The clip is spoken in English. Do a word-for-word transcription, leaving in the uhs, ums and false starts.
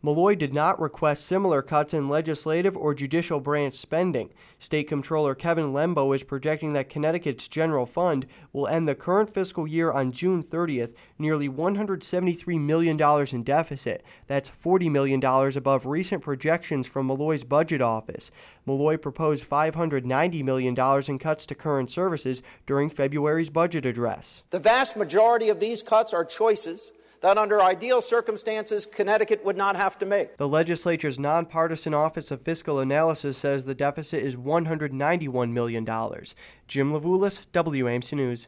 Malloy did not request similar cuts in legislative or judicial branch spending. State Comptroller Kevin Lembo is projecting that Connecticut's general fund will end the current fiscal year on June thirtieth nearly one hundred seventy-three million dollars in deficit. That's forty million dollars above recent projections from Malloy's budget office. Malloy proposed five hundred ninety million dollars in cuts to current services during February's budget address. The vast majority of these cuts are choices that under ideal circumstances Connecticut would not have to make. The legislature's nonpartisan Office of Fiscal Analysis says the deficit is one hundred ninety-one million dollars. Jim Levulis, W A M C News.